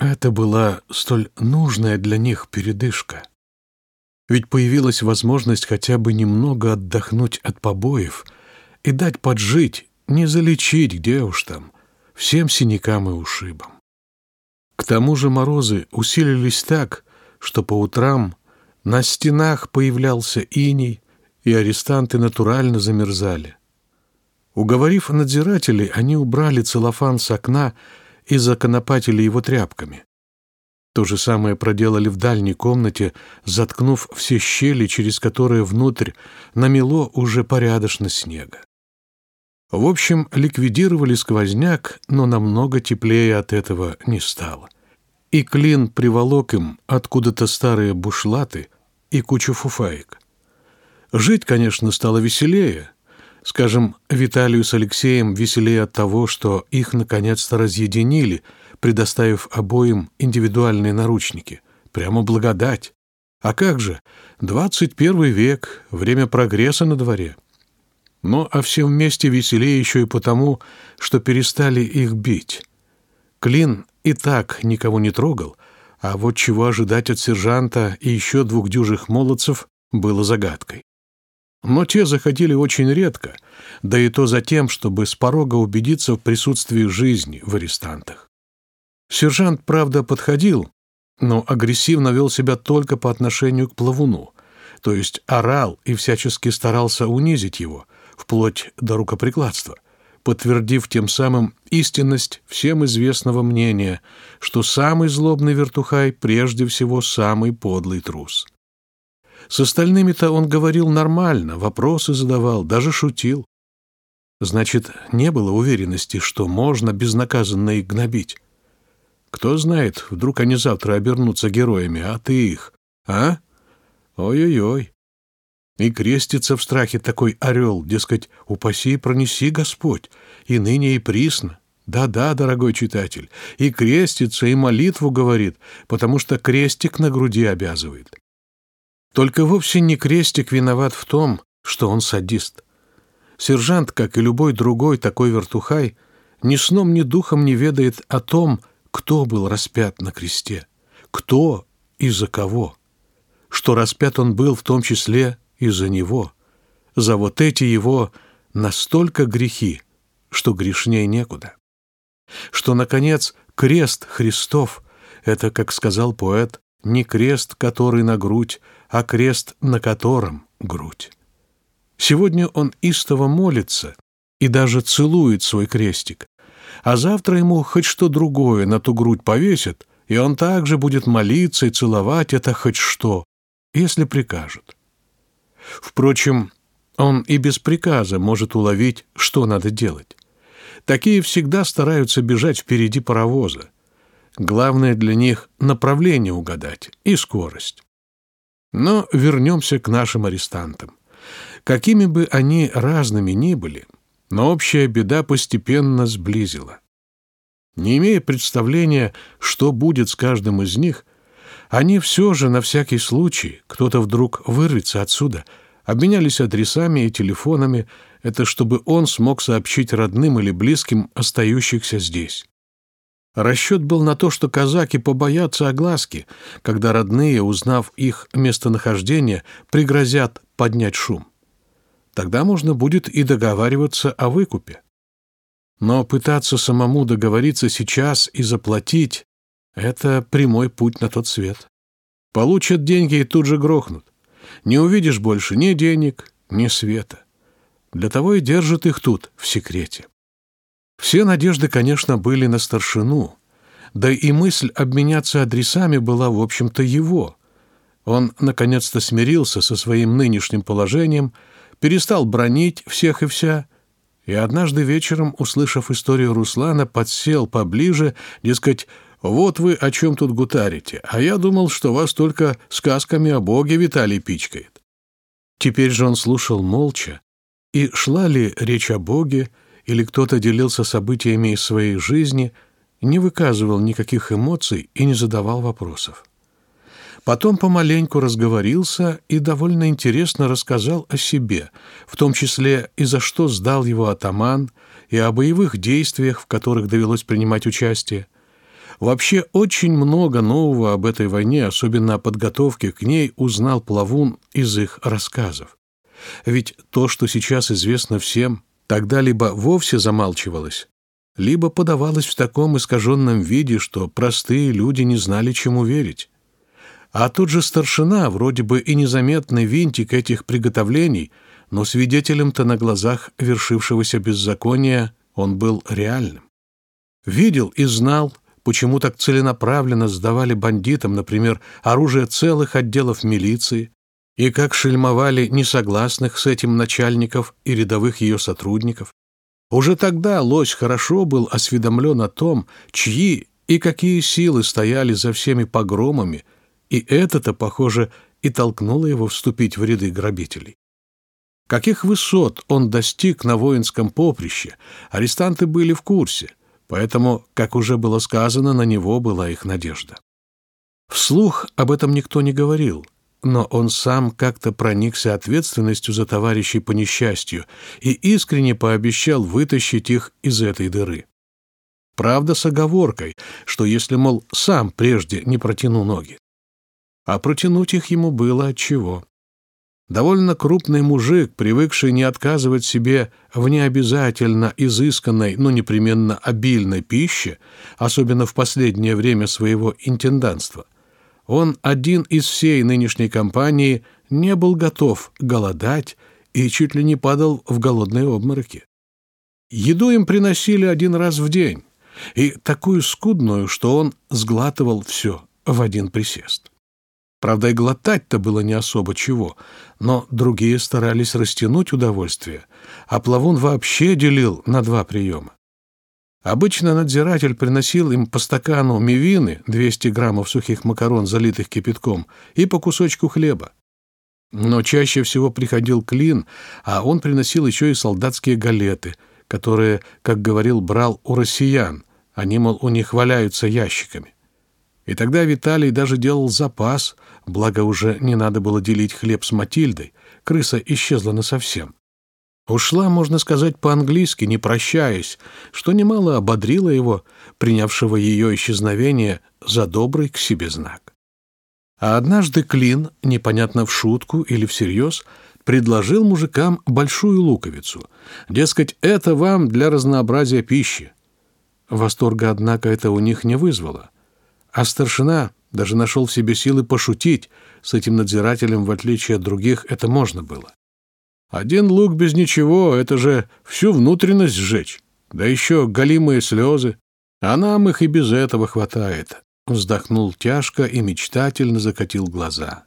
Это была столь нужная для них передышка. Ведь появилась возможность хотя бы немного отдохнуть от побоев и дать поджить, не залечить, где уж там, всем синякам и ушибам. К тому же морозы усилились так, что по утрам на стенах появлялся иней, и арестанты натурально замерзали. Уговорив надзирателей, они убрали целлофан с окна и законопатили его тряпками. То же самое проделали в дальней комнате, заткнув все щели, через которые внутрь намело уже порядочно снега. В общем, ликвидировали сквозняк, но намного теплее от этого не стало. И Клин приволок им откуда-то старые бушлаты и кучу фуфаек. Жить, конечно, стало веселее. Скажем, Виталию с Алексеем веселее от того, что их наконец-то разъединили, предоставив обоим индивидуальные наручники. Прямо благодать. А как же? 21 век, время прогресса на дворе. Ну, а всем вместе веселее еще и потому, что перестали их бить. Клин и так никого не трогал, а вот чего ожидать от сержанта и еще 2 дюжих молодцев было загадкой. Но те заходили очень редко, да и то за тем, чтобы с порога убедиться в присутствии жизни в арестантах. Сержант, правда, подходил, но агрессивно вел себя только по отношению к плавуну, то есть орал и всячески старался унизить его, вплоть до рукоприкладства, подтвердив тем самым истинность всем известного мнения, что самый злобный вертухай прежде всего самый подлый трус. С остальными-то он говорил нормально, вопросы задавал, даже шутил. Значит, не было уверенности, что можно безнаказанно их гнобить. Кто знает, вдруг они завтра обернутся героями, а ты их, а? Ой-ой-ой. И крестится в страхе такой орел, дескать, упаси и пронеси Господь, и ныне и присно. Да-да, дорогой читатель, и крестится, и молитву говорит, потому что крестик на груди обязывает. Только вовсе не крестик виноват в том, что он садист. Сержант, как и любой другой такой вертухай, ни сном, ни духом не ведает о том, кто был распят на кресте, кто и за кого, что распят он был в том числе и за него, за вот эти его настолько грехи, что грешней некуда, что, наконец, крест Христов — это, как сказал поэт, не крест, который на грудь, а крест, на котором грудь. Сегодня он истово молится и даже целует свой крестик, а завтра ему хоть что другое на ту грудь повесят, и он также будет молиться и целовать это хоть что, если прикажут. Впрочем, он и без приказа может уловить, что надо делать. Такие всегда стараются бежать впереди паровоза. Главное для них — направление угадать и скорость. Но вернемся к нашим арестантам. Какими бы они разными ни были, но общая беда постепенно сблизила. Не имея представления, что будет с каждым из них, они все же на всякий случай, кто-то вдруг вырвется отсюда, обменялись адресами и телефонами, это чтобы он смог сообщить родным или близким остающихся здесь. Расчет был на то, что казаки побоятся огласки, когда родные, узнав их местонахождение, пригрозят поднять шум. Тогда можно будет и договариваться о выкупе. Но пытаться самому договориться сейчас и заплатить — это прямой путь на тот свет. Получат деньги и тут же грохнут. Не увидишь больше ни денег, ни света. Для того и держат их тут, в секрете. Все надежды, конечно, были на старшину, да и мысль обменяться адресами была, в общем-то, его. Он, наконец-то, смирился со своим нынешним положением, перестал бранить всех и вся, и однажды вечером, услышав историю Руслана, подсел поближе, дескать, «Вот вы о чем тут гутарите, а я думал, что вас только сказками о Боге Виталий пичкает». Теперь же он слушал молча, и шла ли речь о Боге, или кто-то делился событиями из своей жизни, не выказывал никаких эмоций и не задавал вопросов. Потом помаленьку разговорился и довольно интересно рассказал о себе, в том числе и за что сдал его атаман, и о боевых действиях, в которых довелось принимать участие. Вообще очень много нового об этой войне, особенно о подготовке к ней, узнал Плавун из их рассказов. Ведь то, что сейчас известно всем, тогда либо вовсе замалчивалось, либо подавалось в таком искаженном виде, что простые люди не знали, чему верить. А тот же старшина, вроде бы и незаметный винтик этих приготовлений, но свидетелем-то на глазах вершившегося беззакония он был реальным. Видел и знал, почему так целенаправленно сдавали бандитам, например, оружие целых отделов милиции, и как шельмовали несогласных с этим начальников и рядовых ее сотрудников. Уже тогда Лось хорошо был осведомлен о том, чьи и какие силы стояли за всеми погромами, и это-то, похоже, и толкнуло его вступить в ряды грабителей. Каких высот он достиг на воинском поприще, арестанты были в курсе, поэтому, как уже было сказано, на него была их надежда. Вслух об этом никто не говорил, но он сам как-то проникся ответственностью за товарищей по несчастью и искренне пообещал вытащить их из этой дыры. Правда, с оговоркой, что если, мол, сам прежде не протяну ноги. А протянуть их ему было отчего. Довольно крупный мужик, привыкший не отказывать себе в необязательно изысканной, но непременно обильной пище, особенно в последнее время своего интендантства, он один из всей нынешней компании не был готов голодать и чуть ли не падал в голодные обмороки. Еду им приносили один раз в день, и такую скудную, что он сглатывал все в один присест. Правда, и глотать-то было не особо чего, но другие старались растянуть удовольствие, а Плавун вообще делил на 2 приема. Обычно надзиратель приносил им по стакану мивины, 200 граммов сухих макарон, залитых кипятком, и по кусочку хлеба. Но чаще всего приходил Клин, а он приносил еще и солдатские галеты, которые, как говорил, брал у россиян, они, мол, у них валяются ящиками. И тогда Виталий даже делал запас, благо уже не надо было делить хлеб с Матильдой, крыса исчезла насовсем. Ушла, можно сказать, по-английски, не прощаясь, что немало ободрило его, принявшего ее исчезновение за добрый к себе знак. А однажды Клин, непонятно в шутку или всерьез, предложил мужикам большую луковицу. Дескать, это вам для разнообразия пищи. Восторга, однако, это у них не вызвало. А старшина даже нашел в себе силы пошутить. С этим надзирателем, в отличие от других, это можно было. Один лук без ничего — это же всю внутренность сжечь, да еще голимые слезы. А нам их и без этого хватает. Вздохнул тяжко и мечтательно закатил глаза.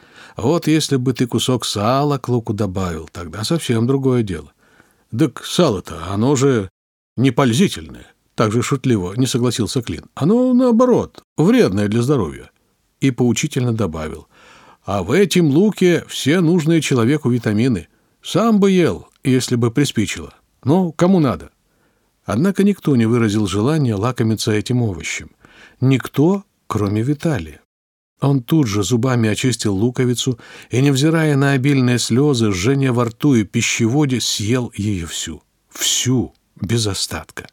Вот если бы ты кусок сала к луку добавил, тогда совсем другое дело. Так сало-то, оно же не пользительное. Так же шутливо не согласился Клин. Оно, наоборот, вредное для здоровья. И поучительно добавил. А в этом луке все нужные человеку витамины. Сам бы ел, если бы приспичило. Но кому надо. Однако никто не выразил желания лакомиться этим овощем. Никто, кроме Виталия. Он тут же зубами очистил луковицу и, невзирая на обильные слезы, жжение во рту и пищеводе, съел ее всю. Всю, без остатка.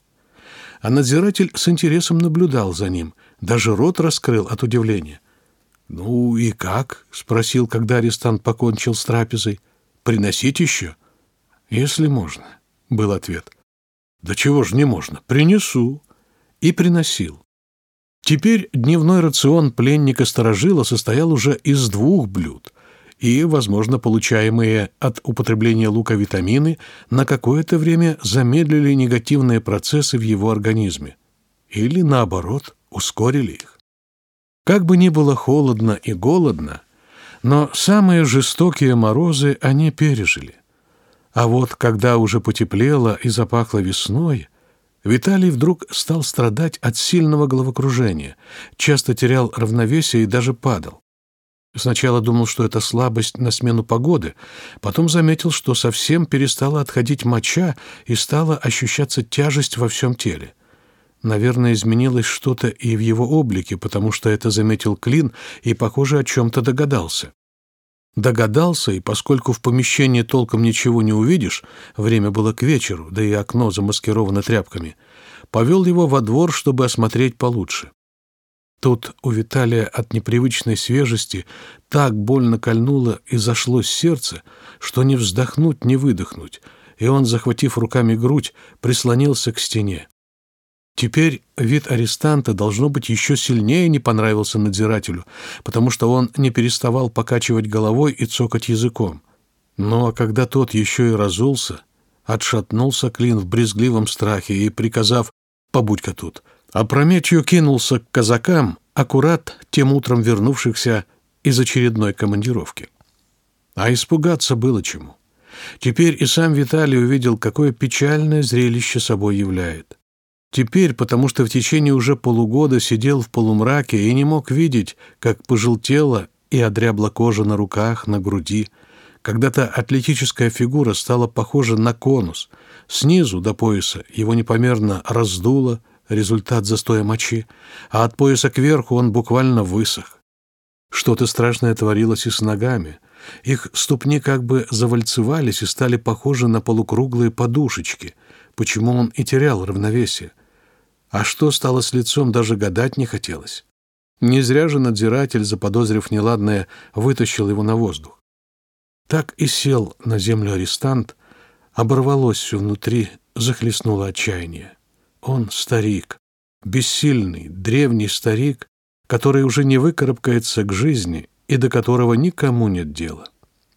А надзиратель с интересом наблюдал за ним, даже рот раскрыл от удивления. «Ну и как?» — спросил, когда арестант покончил с трапезой. «Приносить еще?» «Если можно», — был ответ. «Да чего ж не можно? Принесу». И приносил. Теперь дневной рацион пленника-старожила состоял уже из 2 блюд, и, возможно, получаемые от употребления лука витамины на какое-то время замедлили негативные процессы в его организме или, наоборот, ускорили их. Как бы ни было холодно и голодно, но самые жестокие морозы они пережили. А вот когда уже потеплело и запахло весной, Виталий вдруг стал страдать от сильного головокружения, часто терял равновесие и даже падал. Сначала думал, что это слабость на смену погоды, потом заметил, что совсем перестала отходить моча и стала ощущаться тяжесть во всем теле. Наверное, изменилось что-то и в его облике, потому что это заметил Клин и, похоже, о чем-то догадался. Догадался, и поскольку в помещении толком ничего не увидишь, время было к вечеру, да и окно замаскировано тряпками, повел его во двор, чтобы осмотреть получше. Тут у Виталия от непривычной свежести так больно кольнуло и зашлось сердце, что не вздохнуть, не выдохнуть, и он, захватив руками грудь, прислонился к стене. Теперь вид арестанта, должно быть, еще сильнее не понравился надзирателю, потому что он не переставал покачивать головой и цокать языком. Ну а когда тот еще и разулся, отшатнулся Клин в брезгливом страхе и, приказав «побудь-ка тут», опрометью кинулся к казакам, аккурат тем утром вернувшихся из очередной командировки. А испугаться было чему. Теперь и сам Виталий увидел, какое печальное зрелище собой являет. Теперь, потому что в течение уже полугода сидел в полумраке и не мог видеть, как пожелтела и одрябла кожа на руках, на груди. Когда-то атлетическая фигура стала похожа на конус. Снизу до пояса его непомерно раздуло, результат застоя мочи, а от пояса кверху он буквально высох. Что-то страшное творилось и с ногами. Их ступни как бы завальцевались и стали похожи на полукруглые подушечки, почему он и терял равновесие. А что стало с лицом, даже гадать не хотелось. Не зря же надзиратель, заподозрив неладное, вытащил его на воздух. Так и сел на землю арестант, оборвалось все внутри, захлестнуло отчаяние. Он старик, бессильный, древний старик, который уже не выкарабкается к жизни и до которого никому нет дела.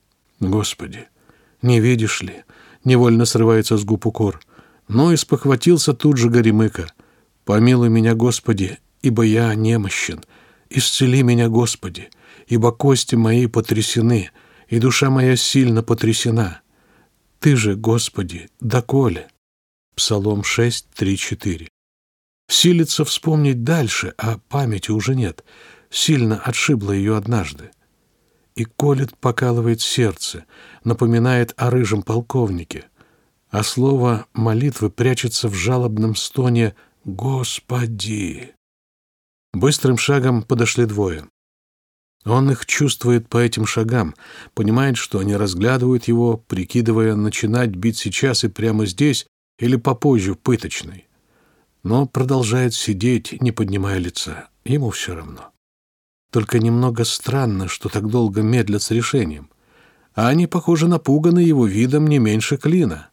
Господи, не видишь ли, невольно срывается с губ укор, но и спохватился тут же Горемыка. Помилуй меня, Господи, ибо я немощен, исцели меня, Господи, ибо кости мои потрясены, и душа моя сильно потрясена. Ты же, Господи, доколе? Псалом 6, 3, 4. Силится вспомнить дальше, а памяти уже нет. Сильно отшибло ее однажды. И колет, покалывает сердце, напоминает о рыжем полковнике. А слово молитвы прячется в жалобном стоне «Господи». Быстрым шагом подошли двое. Он их чувствует по этим шагам, понимает, что они разглядывают его, прикидывая, начинать бить сейчас и прямо здесь, или попозже в пыточной. Но продолжает сидеть, не поднимая лица. Ему все равно. Только немного странно, что так долго медлят с решением. А они, похоже, напуганы его видом не меньше Клина.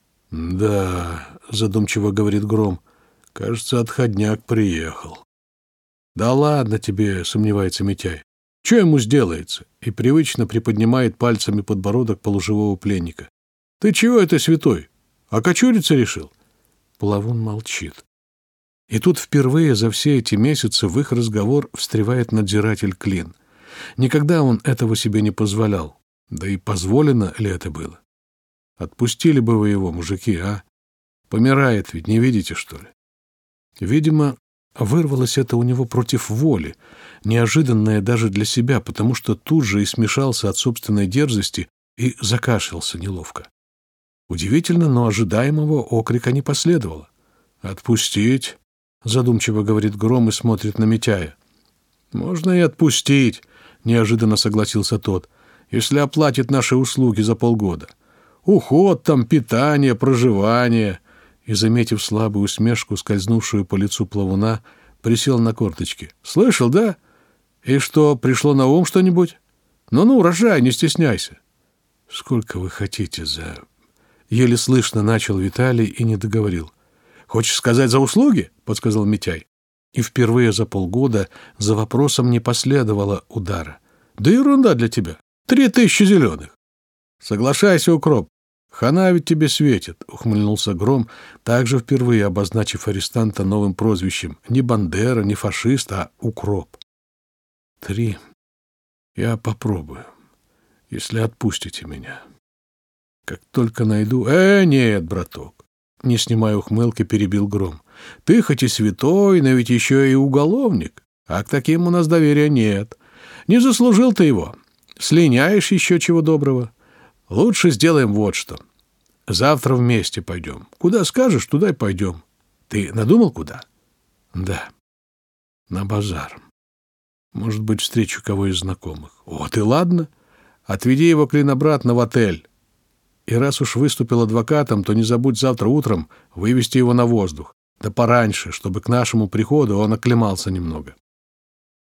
«Да», — задумчиво говорит Гром, — «кажется, отходняк приехал». «Да ладно тебе», — сомневается Митяй. «Че ему сделается?» И привычно приподнимает пальцами подбородок полуживого пленника. «Ты чего это, святой? Окочуриться решил?» Плавун молчит. И тут впервые за все эти месяцы в их разговор встревает надзиратель Клин. Никогда он этого себе не позволял. Да и позволено ли это было? Отпустили бы вы его, мужики, а? Помирает ведь, не видите, что ли? Видимо, вырвалось это у него против воли, неожиданное даже для себя, потому что тут же и смешался от собственной дерзости и закашлялся неловко. Удивительно, но ожидаемого окрика не последовало. «Отпустить?» — задумчиво говорит Гром и смотрит на Митяя. «Можно и отпустить», — неожиданно согласился тот, «если оплатит наши услуги за полгода. Уход там, питание, проживание». И, заметив слабую усмешку, скользнувшую по лицу плавуна, присел на корточки. «Слышал, да? И что, пришло на ум что-нибудь? Ну-ну, рожай, не стесняйся». «Сколько вы хотите за...» Еле слышно начал Виталий и не договорил. «Хочешь сказать, за услуги?» — подсказал Митяй. И впервые за полгода за вопросом не последовало удара. «Да ерунда для тебя. 3000 зеленых». «Соглашайся, укроп. Хана ведь тебе светит», — ухмыльнулся Гром, также впервые обозначив арестанта новым прозвищем. Не Бандера, не фашист, а укроп. 3. Я попробую, если отпустите меня. Как только найду... Нет, браток. Не снимая ухмылки, перебил Гром. Ты хоть и святой, но ведь еще и уголовник. А к таким у нас доверия нет. Не заслужил ты его. Слиняешь еще чего доброго. Лучше сделаем вот что. Завтра вместе пойдем. Куда скажешь, туда и пойдем. Ты надумал, куда? Да. На базар. Может быть, встречу кого из знакомых. Вот и ладно. Отведи его, Клин, обратно в отель. И раз уж выступил адвокатом, то не забудь завтра утром вывести его на воздух. Да пораньше, чтобы к нашему приходу он оклемался немного.